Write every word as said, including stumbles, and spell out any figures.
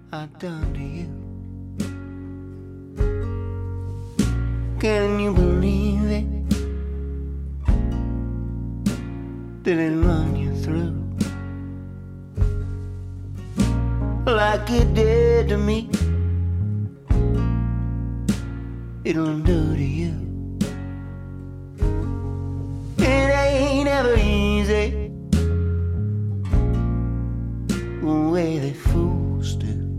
I done to you. Can you believe it? Did it run you through like it did to me? It'll do to you. It ain't ever easy the way they fools do.